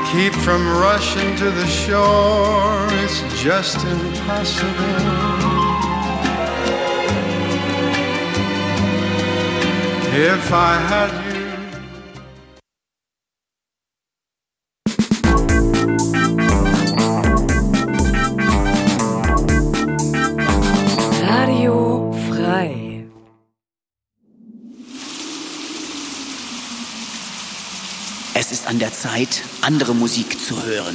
keep from rushing to the shore. It's just impossible. If I had you. Radio frei. Es ist an der Zeit, andere Musik zu hören.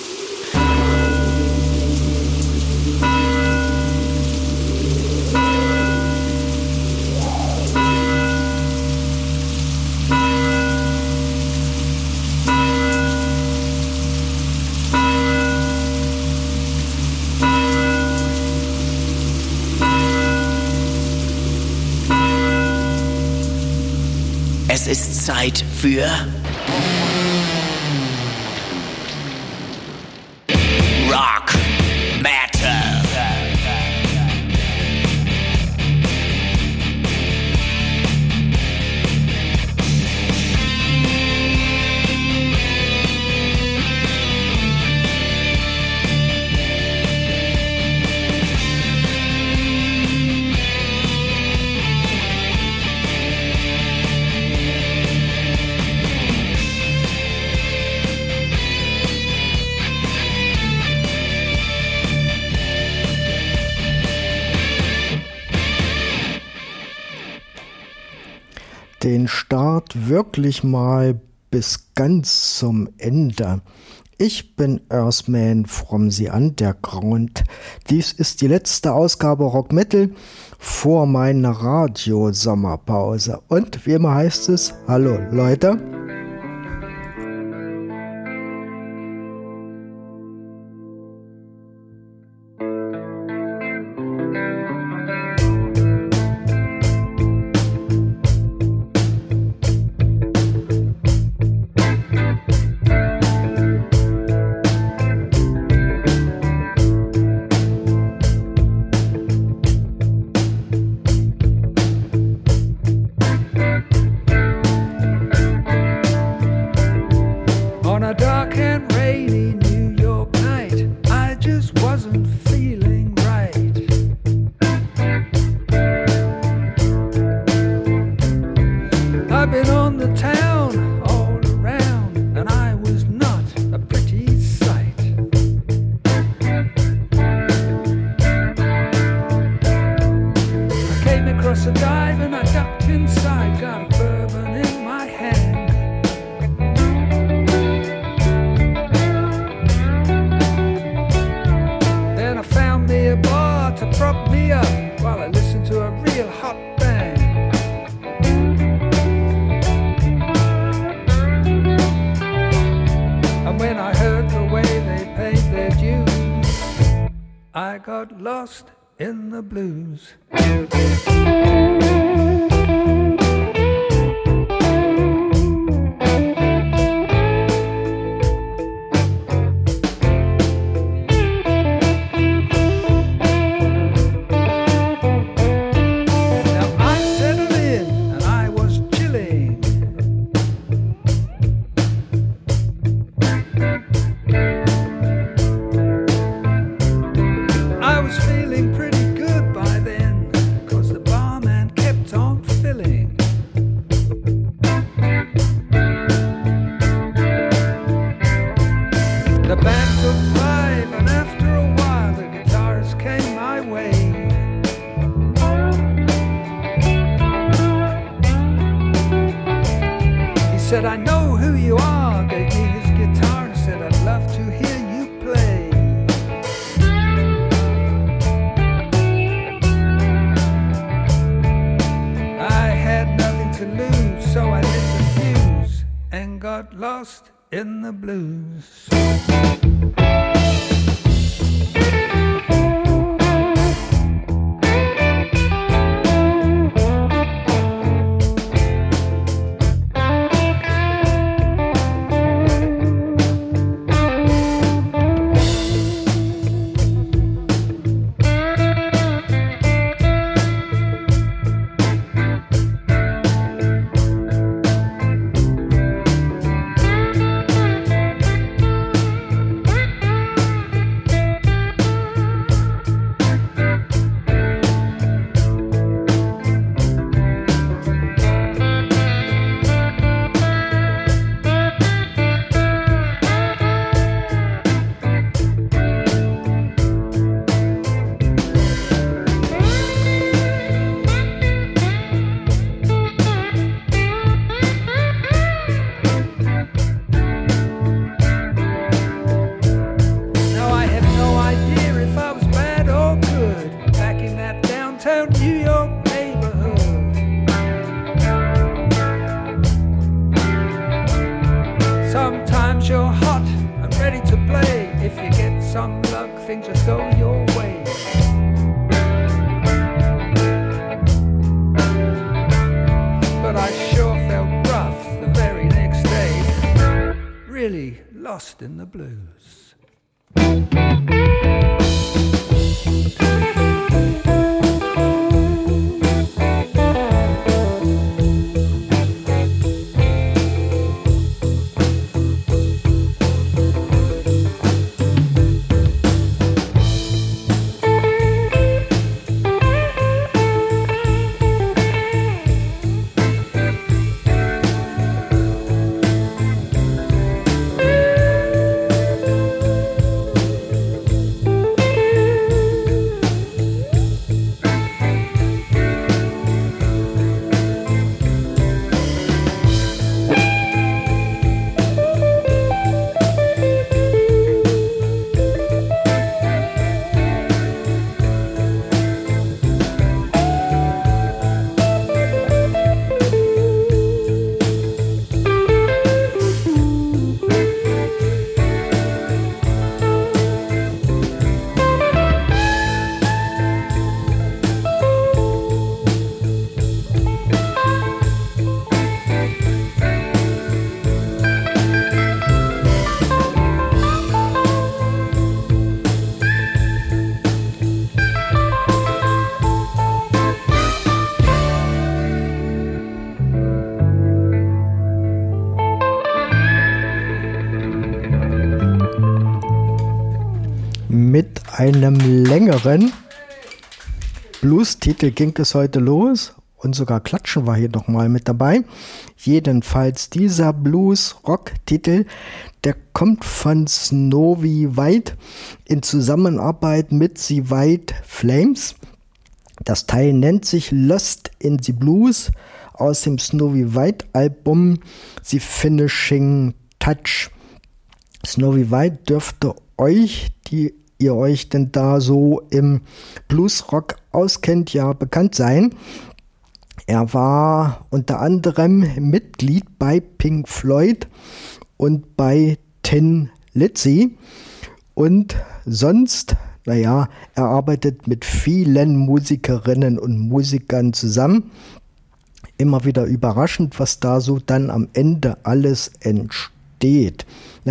Es ist Zeit für Rock Metal. Den Start wirklich mal bis ganz zum Ende. Ich bin Earthman from the Underground. Dies ist die letzte Ausgabe Rock Metal vor meiner Radio-Sommerpause. Und wie immer heißt es, hallo Leute. In the blues. In the blues. Sometimes you're hot and ready to play. If you get some luck, things just go your way. But I sure felt rough the very next day. Really lost in the blues. Mit einem längeren Blues-Titel ging es heute los und sogar Klatschen war hier noch mal mit dabei. Jedenfalls dieser Blues-Rock-Titel, der kommt von Snowy White in Zusammenarbeit mit The White Flames. Das Teil nennt sich Lost in the Blues aus dem Snowy White Album The Finishing Touch. Snowy White dürfte euch, die ihr euch denn da so im Bluesrock auskennt, ja bekannt sein. Er war unter anderem Mitglied bei Pink Floyd und bei Tin Lizzy und sonst, er arbeitet mit vielen Musikerinnen und Musikern zusammen. Immer wieder überraschend, was da so dann am Ende alles entsteht.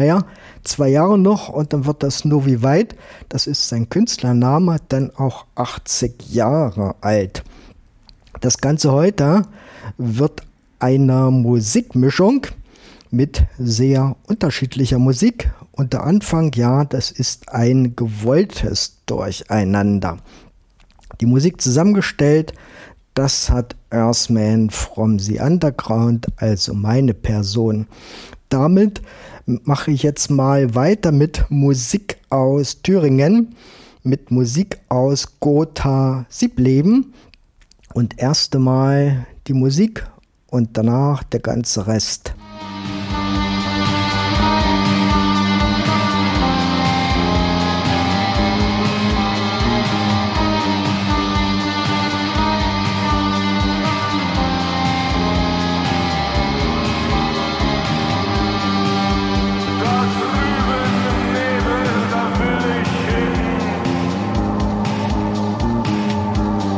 2 Jahre noch und dann wird das Snowy White, das ist sein Künstlername, dann auch 80 Jahre alt. Das Ganze heute wird eine Musikmischung mit sehr unterschiedlicher Musik. Und der Anfang, das ist ein gewolltes Durcheinander. Die Musik zusammengestellt, das hat Earthman from the Underground, also meine Person. Damit mache ich jetzt mal weiter mit Musik aus Thüringen, mit Musik aus Gotha-Siebleben und erst einmal die Musik und danach der ganze Rest.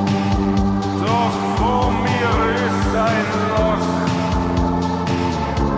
Doch vor mir ist ein Loch.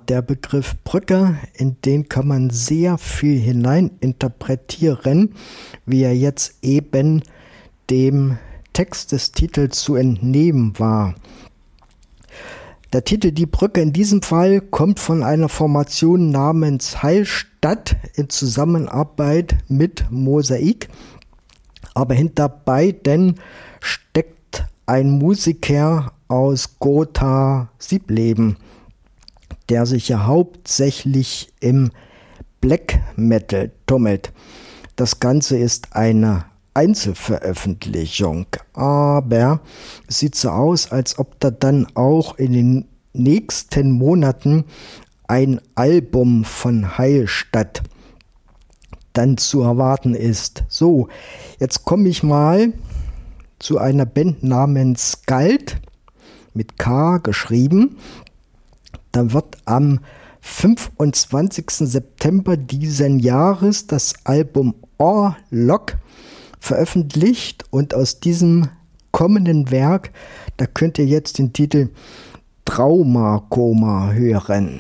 der Begriff Brücke, in den kann man sehr viel hineininterpretieren, wie er jetzt eben dem Text des Titels zu entnehmen war. Der Titel Die Brücke in diesem Fall kommt von einer Formation namens Heilstatt in Zusammenarbeit mit Mosaik, aber hinter beiden steckt ein Musiker aus Gotha-Siebleben, der sich ja hauptsächlich im Black Metal tummelt. Das Ganze ist eine Einzelveröffentlichung, aber es sieht so aus, als ob da dann auch in den nächsten Monaten ein Album von Heilstatt dann zu erwarten ist. So, jetzt komme ich mal zu einer Band namens Skald, mit K geschrieben. Da wird am 25. September diesen Jahres das Album Orlok veröffentlicht und aus diesem kommenden Werk, da könnt ihr jetzt den Titel Traumakoma hören.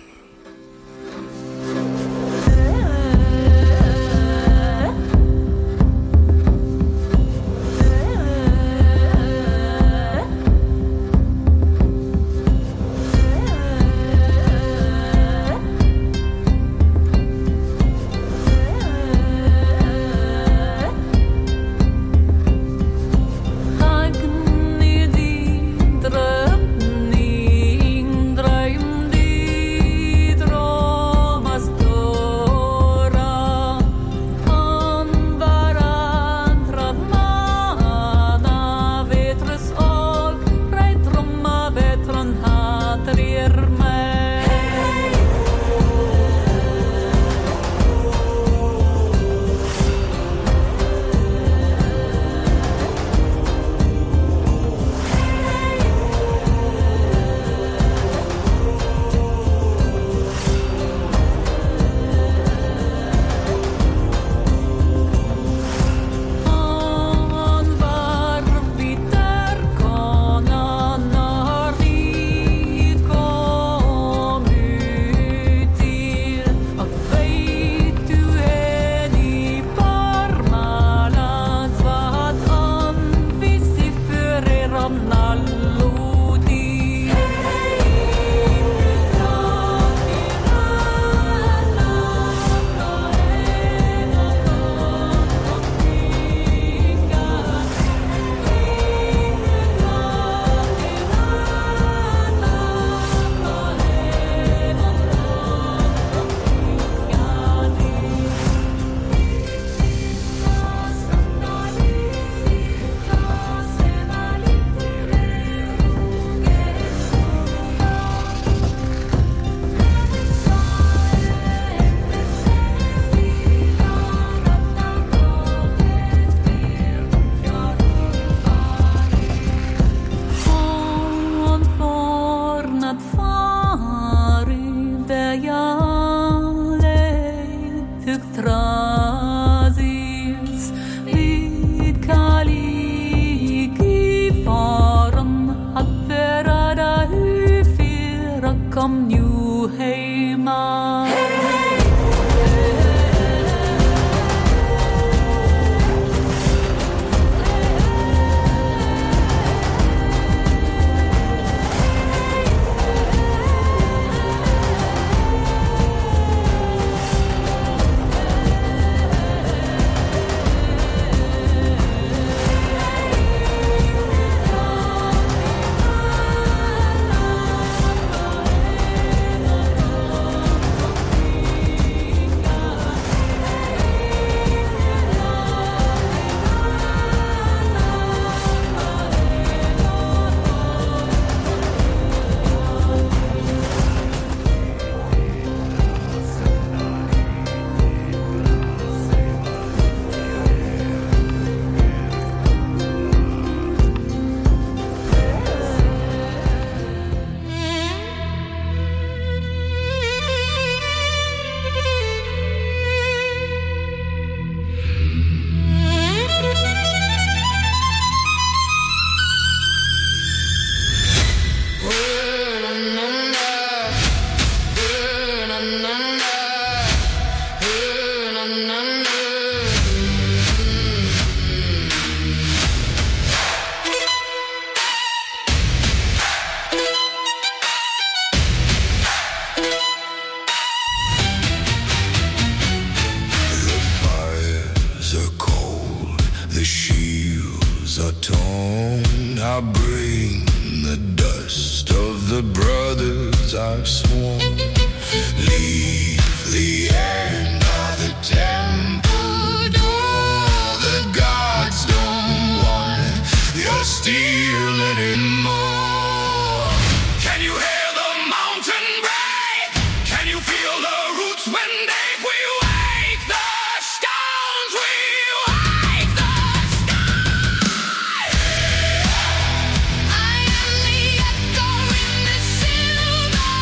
Agni di torn. I bring the dust of the brothers I've sworn. Leave the end of the temple door. The gods don't want your steel anymore. Can you hear the mountain break? Can you feel the roots when they we wake the stones? We wake the sky. I am the echo in the silver.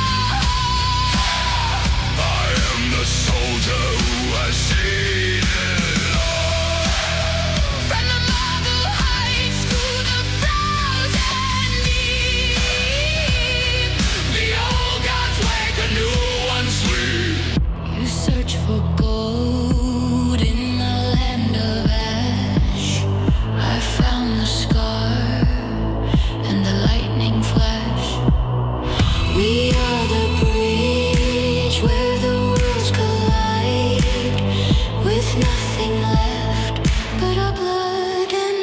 I am the soldier who has seen it all. From the marble heights to the frozen deep, the old gods wake and new ones sleep. You search for gold in the land of ash. I found the scar and the lightning flash. We are the bridge where the worlds collide, with nothing left but our blood and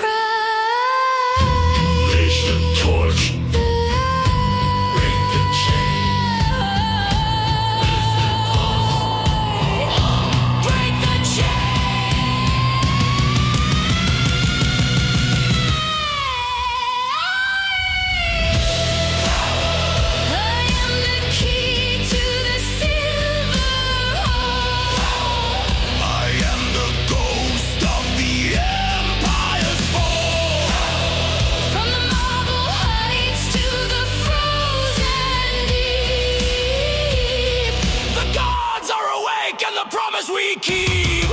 pride. Raise the torch, break the chain. Break the I am the key to the silver hall. I am the ghost of the empire's fall. From the marble heights to the frozen deep, The gods are awake and the promise we keep.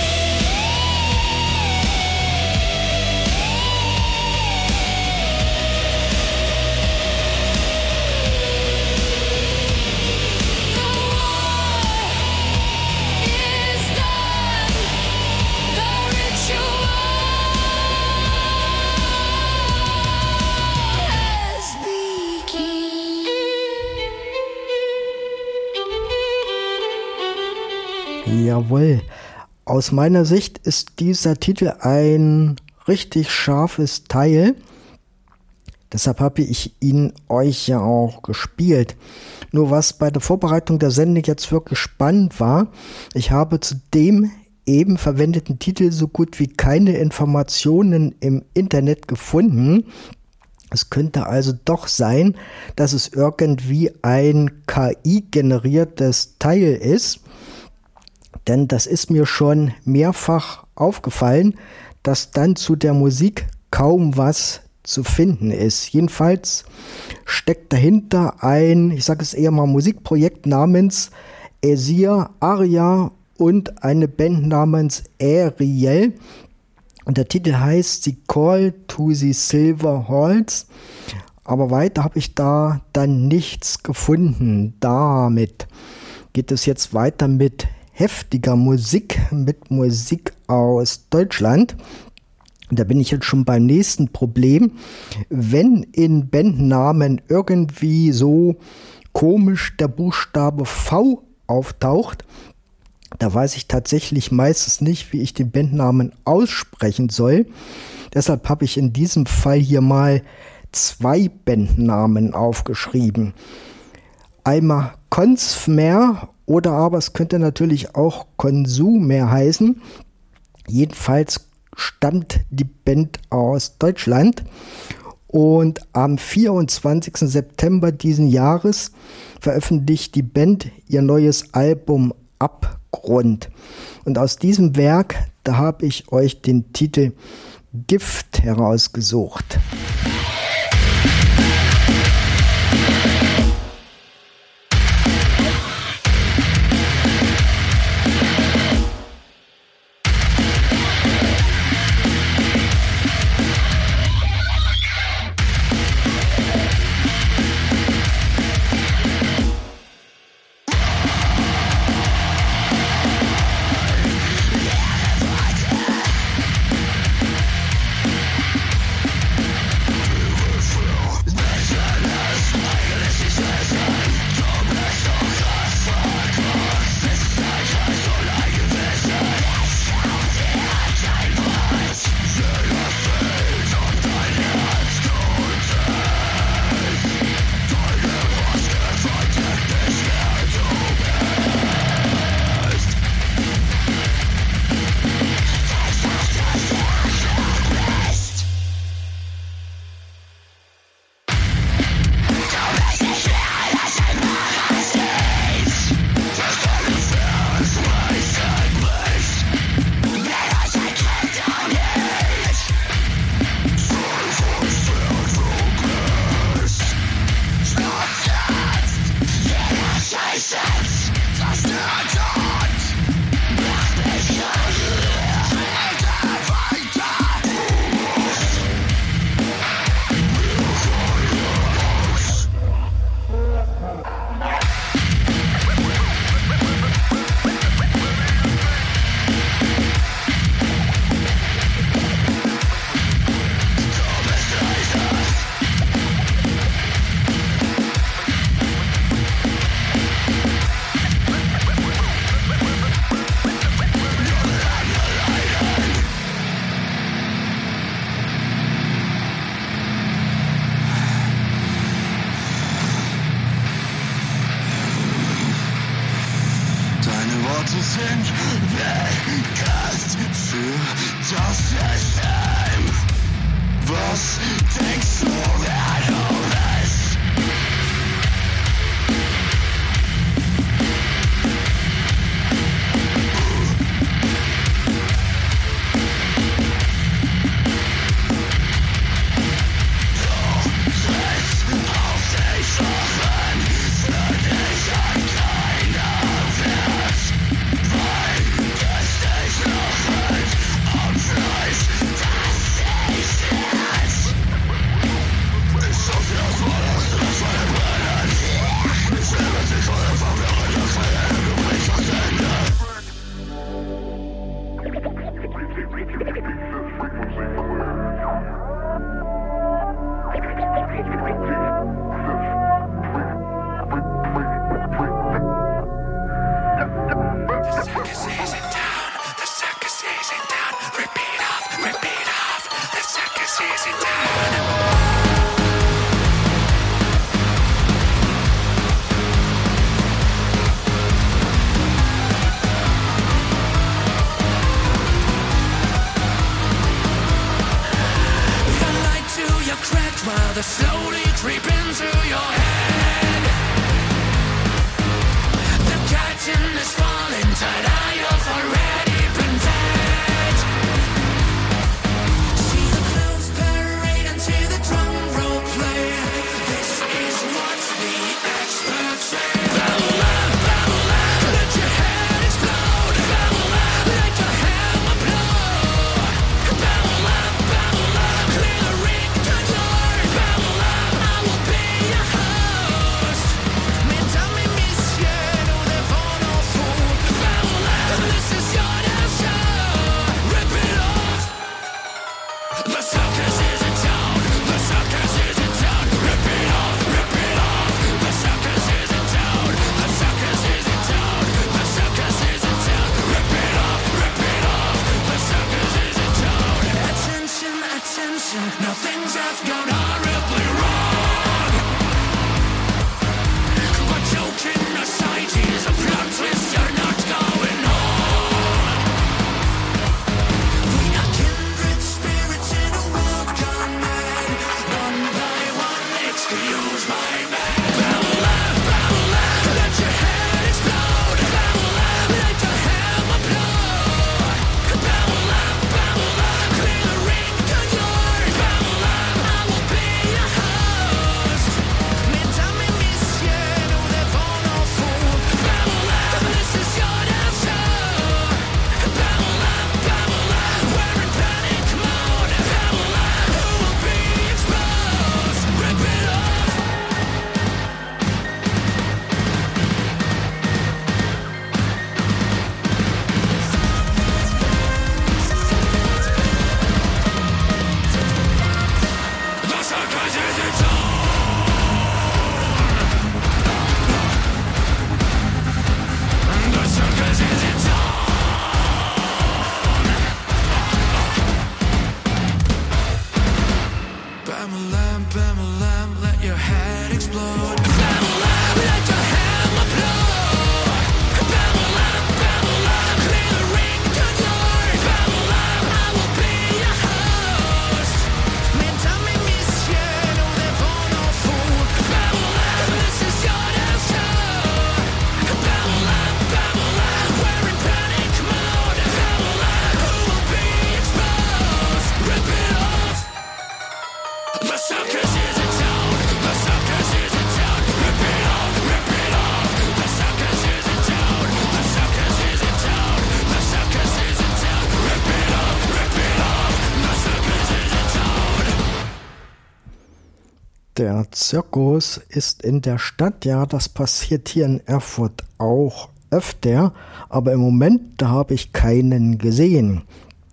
the war is done. The ritual has begun. Jawohl. Aus meiner Sicht ist dieser Titel ein richtig scharfes Teil. Deshalb habe ich ihn euch ja auch gespielt. Nur was bei der Vorbereitung der Sendung jetzt wirklich spannend war, ich habe zu dem eben verwendeten Titel so gut wie keine Informationen im Internet gefunden. Es könnte also doch sein, dass es irgendwie ein KI-generiertes Teil ist. Denn das ist mir schon mehrfach aufgefallen, dass dann zu der Musik kaum was zu finden ist. Jedenfalls steckt dahinter ein, ich sage es eher mal, Musikprojekt namens Asir Arya und eine Band namens Ariel. Und der Titel heißt The Call to the Silver Halls. Aber weiter habe ich da dann nichts gefunden. Damit geht es jetzt weiter mit heftiger Musik, mit Musik aus Deutschland. Da bin ich jetzt schon beim nächsten Problem. Wenn in Bandnamen irgendwie so komisch der Buchstabe V auftaucht, da weiß ich tatsächlich meistens nicht, wie ich den Bandnamen aussprechen soll. Deshalb habe ich in diesem Fall hier mal 2 Bandnamen aufgeschrieben. Einmal Consmer oder aber es könnte natürlich auch Consumer heißen. Jedenfalls stammt die Band aus Deutschland und am 24. September diesen Jahres veröffentlicht die Band ihr neues Album Abgrund. Und aus diesem Werk, da habe ich euch den Titel Gift herausgesucht. Trottel sind Weggast für das System. Was denkst du, wer du bist? Der Zirkus ist in der Stadt, ja, das passiert hier in Erfurt auch öfter, aber im Moment, da habe ich keinen gesehen.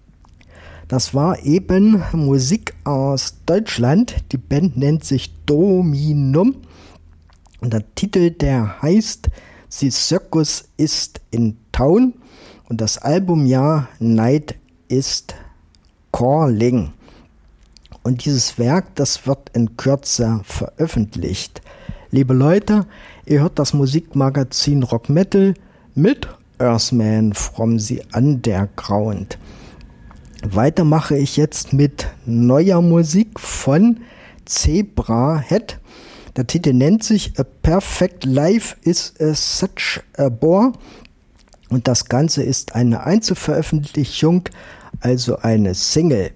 Das war eben Musik aus Deutschland, die Band nennt sich Dominum und der Titel, der heißt The Circus ist in Town und das Albumjahr Night is Calling. Und dieses Werk, das wird in Kürze veröffentlicht. Liebe Leute, ihr hört das Musikmagazin Rock Metal mit Earthman from the Underground. Weiter mache ich jetzt mit neuer Musik von Zebrahead. Der Titel nennt sich A Perfect Life is Such a Bore und das Ganze ist eine Einzelveröffentlichung, also eine Single.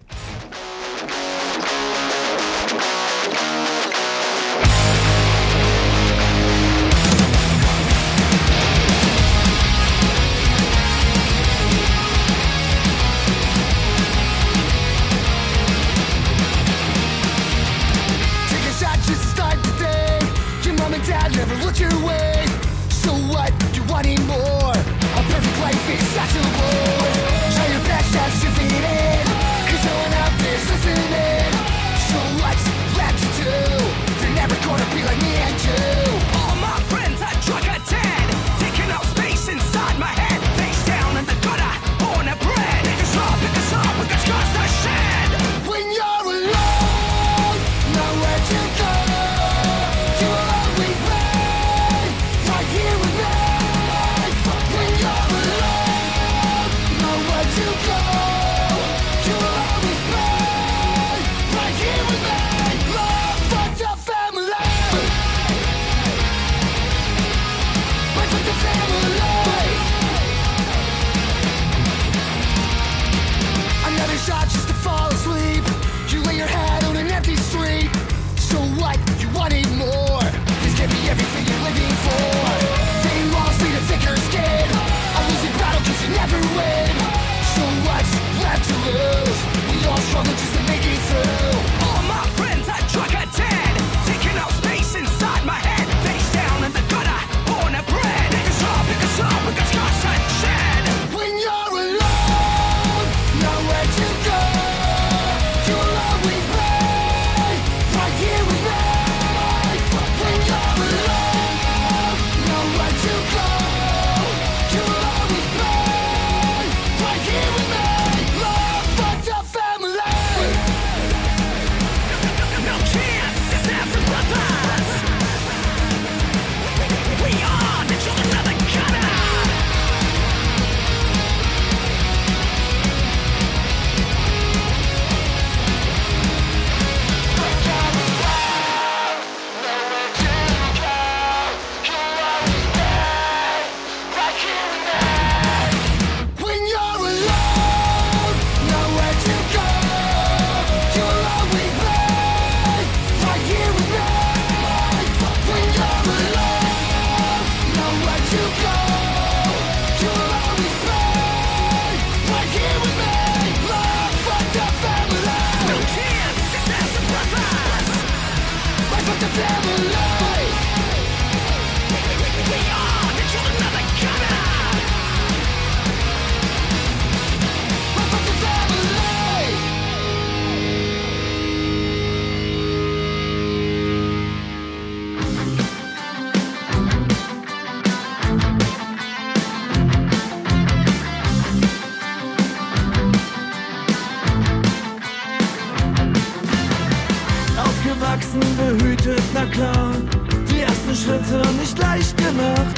Behütet, na klar, die ersten Schritte nicht leicht gemacht.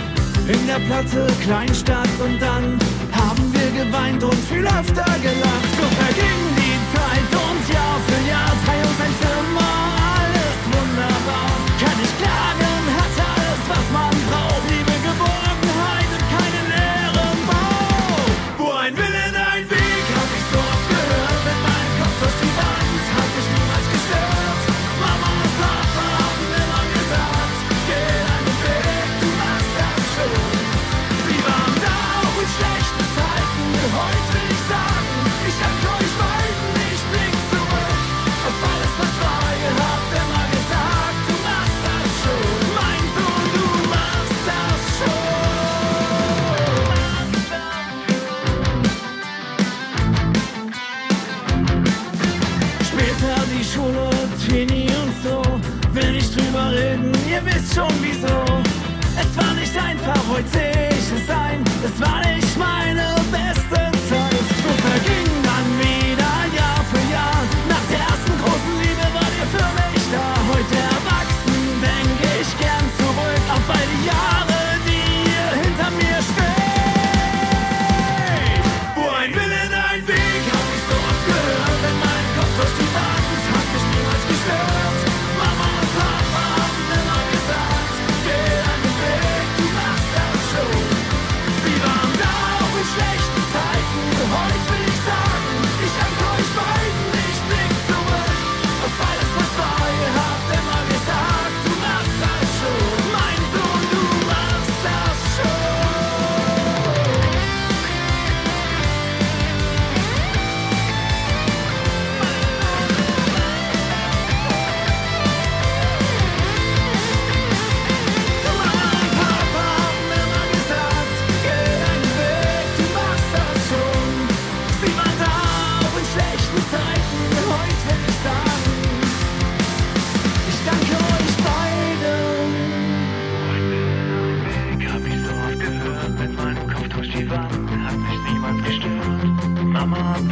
In der Platte, Kleinstadt und dann haben wir geweint und viel öfter gelacht. So verging die Zeit und Jahr für Jahr, teil uns ein Zimmer, alles wunderbar. Kann ich klagen, hat alles, was man braucht. Liebe, Geborgenheit und keine leeren Bauch. Wo ein Wille, ein Weg, hab ich so oft gehört. Mit meinem Kopf durch die Wand, hab ich niemals gestört. Mama und Papa haben immer gesagt, geh deinen Weg, du machst das schon. Sie waren da auch in schlechten Zeiten, heute will ich sagen, ich danke euch beiden, ich blick zurück auf alles, was war. Ihr habt immer gesagt, du machst das schon. Mein Sohn, du machst das schon. Später die Schule, Teenie und so, will nicht drüber reden, ihr wisst schon wieso. Es war nicht einfach, heute seh ich es ein, es war nicht meine beste Zeit. So verging dann wieder Jahr für Jahr, nach der ersten großen Liebe wart ihr für mich da. Heute erwachsen denk ich gern zurück auf all die Jahre, die ihr hinter mir steht.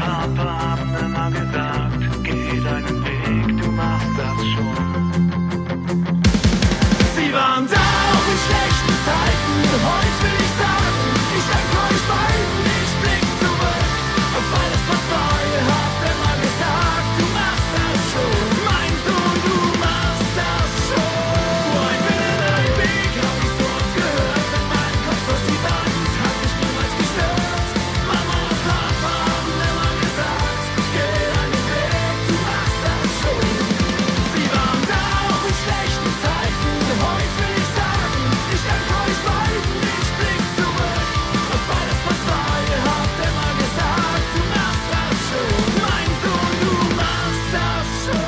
Papa haben immer gesagt, geh deinen Weg, du machst das schon. Sie waren da auch in schlechten Zeiten, heute will ich sagen, ich danke euch beiden, ich blick zurück auf alles, was war. Ihr habt immer gesagt, du machst das schon, mein Sohn, du machst das schon. Ein Weg, hab ich so oft gehört, mit meinem Kopf durch die Wand, hat mich niemals gestört. Mama und Papa haben immer gesagt, geh deinen Weg, du machst das schon. Sie waren da auch in schlechten Zeiten, heute will ich sagen, ich danke euch beiden, ich blick zurück auf alles, was war. Ihr habt immer gesagt, du machst das schon, mein Sohn, du machst das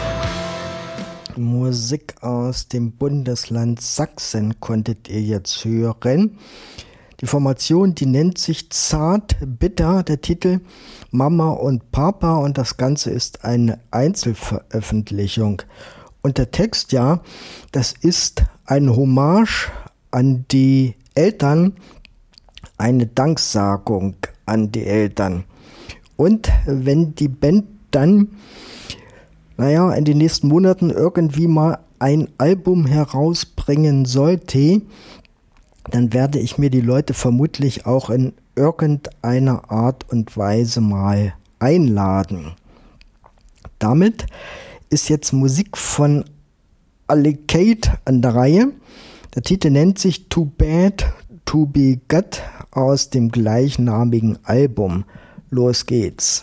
schon. Musik aus dem Bundesland Sachsen konntet ihr jetzt hören. Die Formation, die nennt sich Zart Bitter, der Titel Mama und Papa, und das Ganze ist eine Einzelveröffentlichung. Und der Text, ja, das ist ein Hommage an die Eltern, eine Danksagung an die Eltern. Und wenn die Band dann, in den nächsten Monaten irgendwie mal ein Album herausbringen sollte, dann werde ich mir die Leute vermutlich auch in irgendeiner Art und Weise mal einladen. Damit ist jetzt Musik von Alicate an der Reihe. Der Titel nennt sich Too Bad to Be Good aus dem gleichnamigen Album. Los geht's.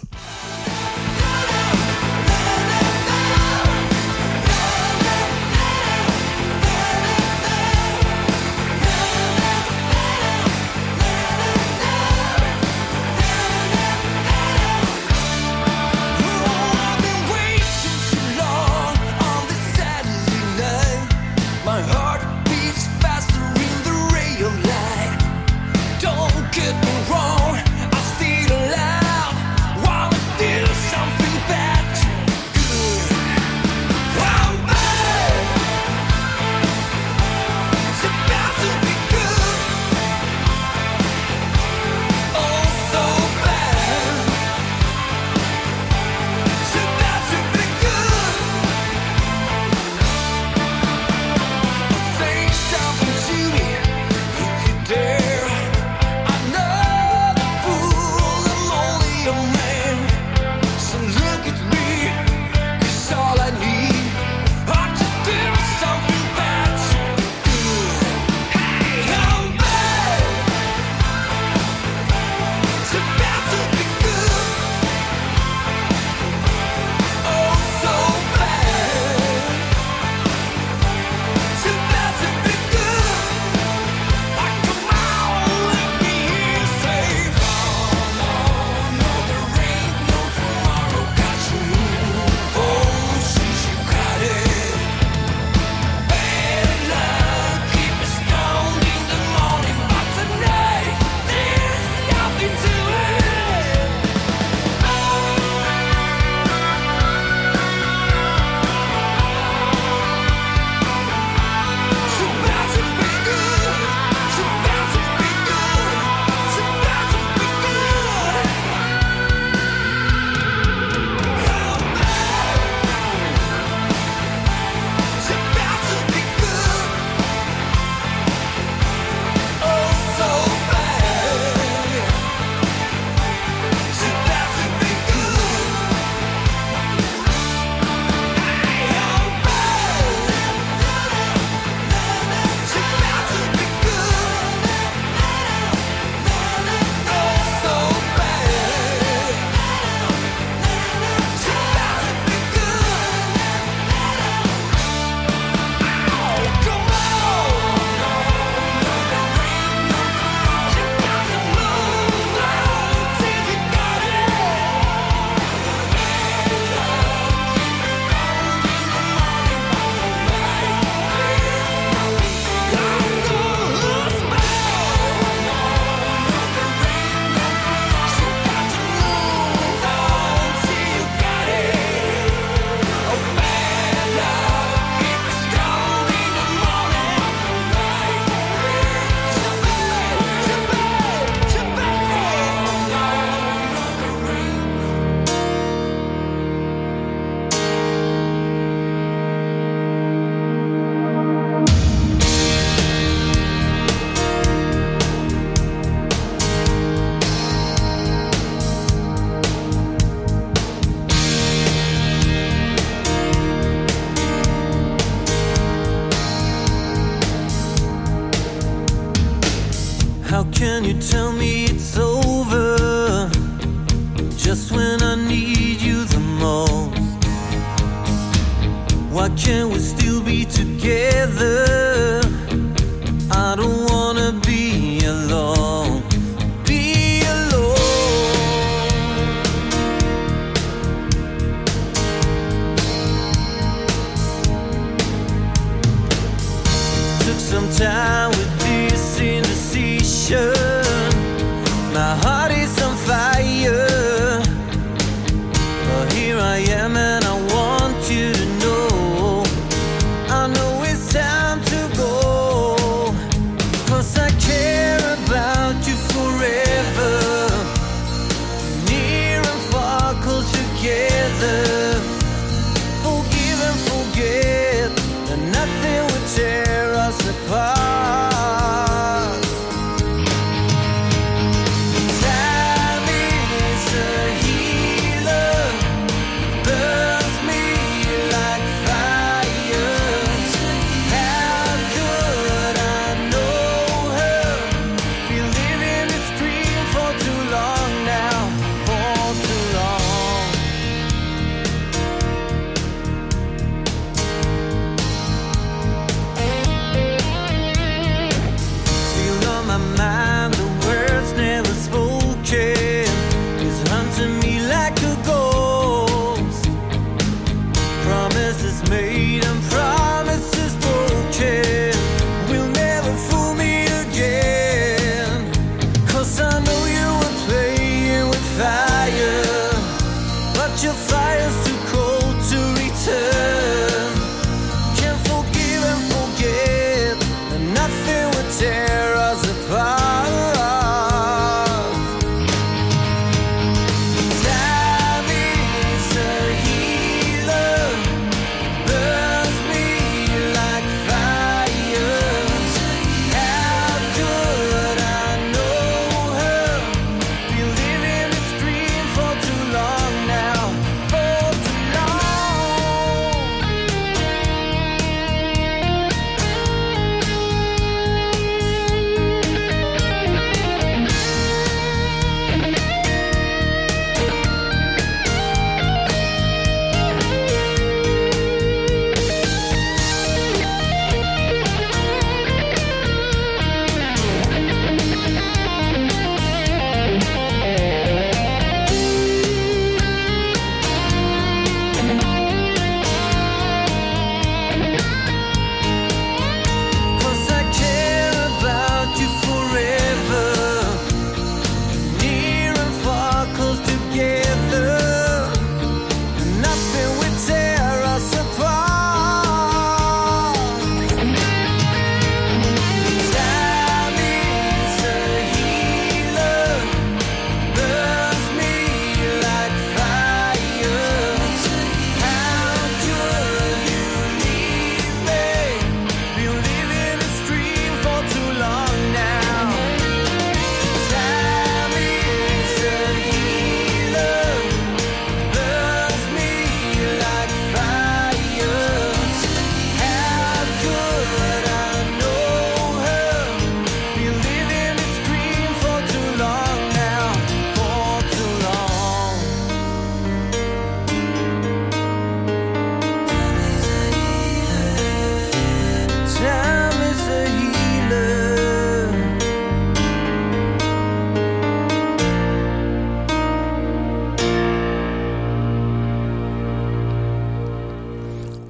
Get me wrong, I stayed alive while I did.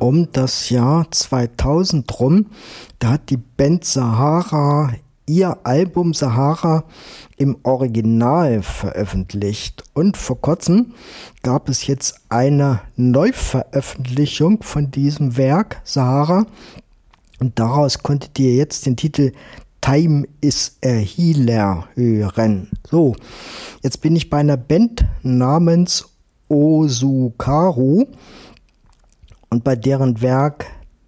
um das Jahr 2000 rum. Da hat die Band Sahara ihr Album Sahara im Original veröffentlicht. Und vor kurzem gab es jetzt eine Neuveröffentlichung von diesem Werk Sahara. Und daraus konntet ihr jetzt den Titel Time is a Healer hören. So, jetzt bin ich bei einer Band namens Osukaru und bei deren Werk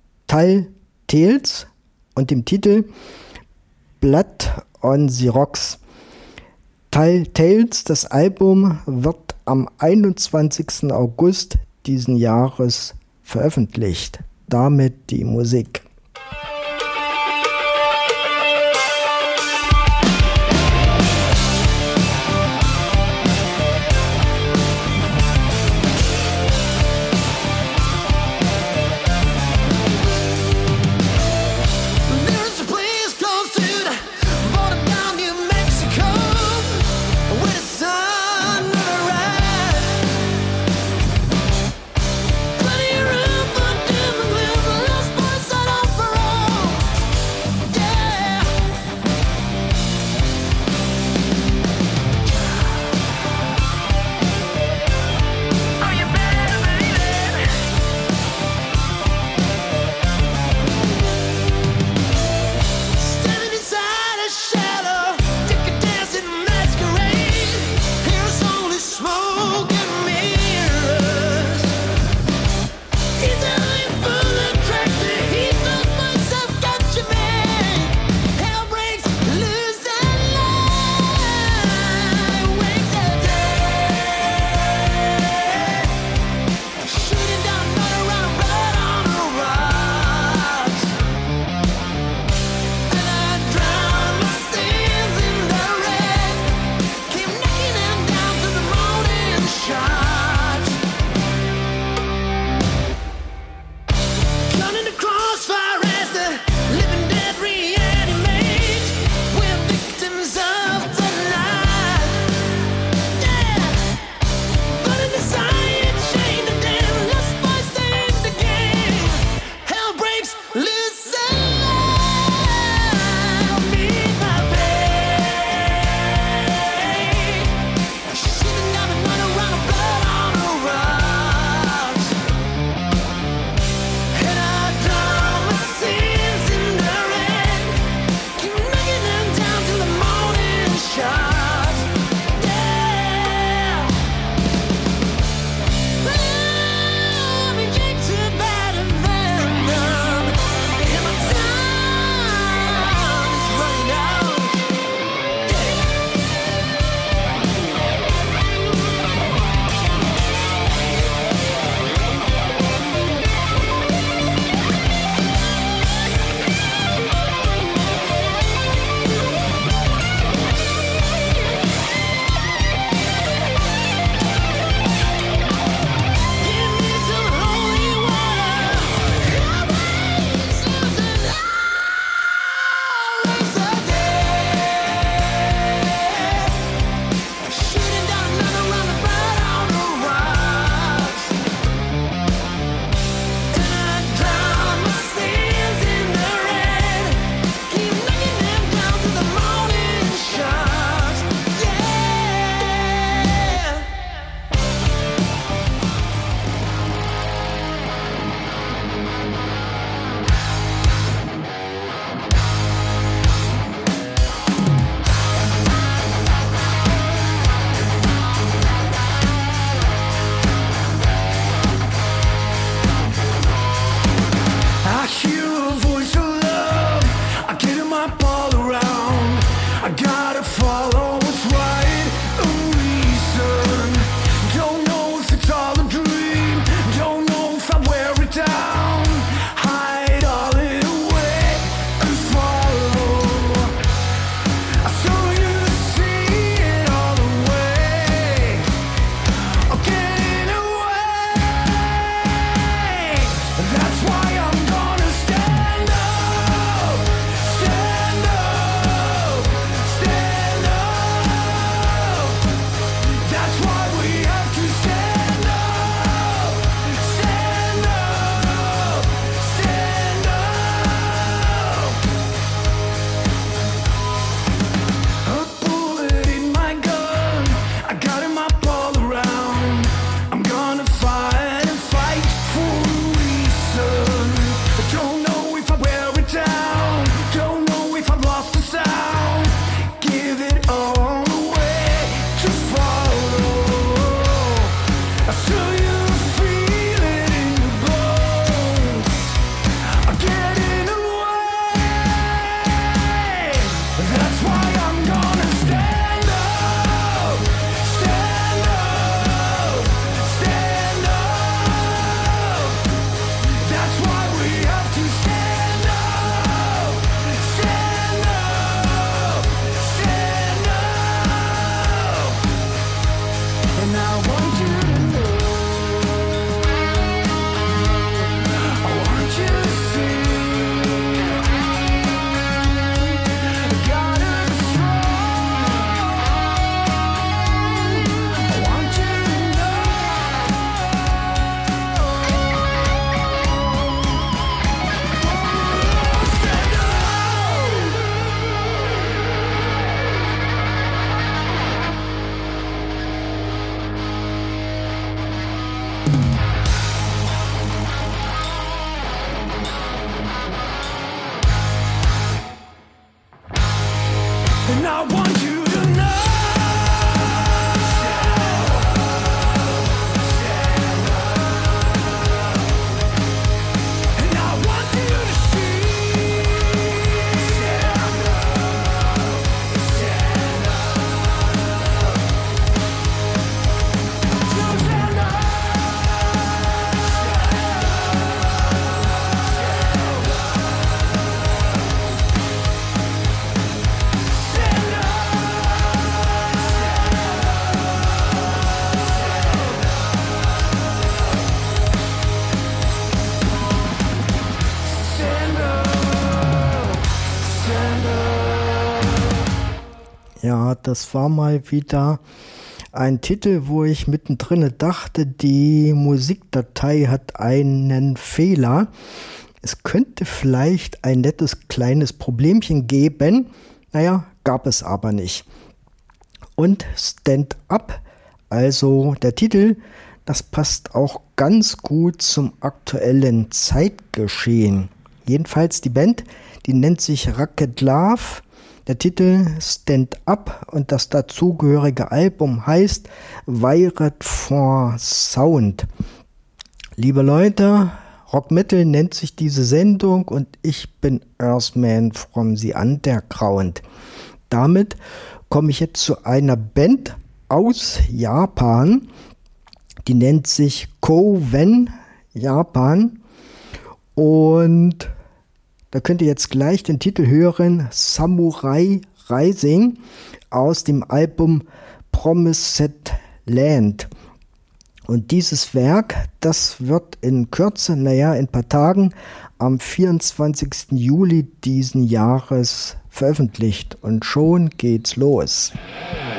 Tales und dem Titel Blood on the Rocks. Tales, das Album, wird am 21. August diesen Jahres veröffentlicht. Damit die Musik. Plenty of room for dim and glim, lost boys that And I want you to know. And I want you to see. Ja, das war mal wieder ein Titel, wo ich mittendrin dachte, die Musikdatei hat einen Fehler. Es könnte vielleicht ein nettes kleines Problemchen geben. Naja, gab es aber nicht. Und Stand Up, also der Titel, das passt auch ganz gut zum aktuellen Zeitgeschehen. Jedenfalls die Band, die nennt sich Rocket Love. Der Titel Stand Up und das dazugehörige Album heißt Wired for Sound. Liebe Leute, Rock Metal nennt sich diese Sendung und ich bin Earthman from the Underground. Damit komme ich jetzt zu einer Band aus Japan, die nennt sich Koven Japan und da könnt ihr jetzt gleich den Titel hören, Samurai Rising aus dem Album Promised Land. Und dieses Werk, das wird in Kürze, in ein paar Tagen, am 24. Juli diesen Jahres veröffentlicht. Und schon geht's los.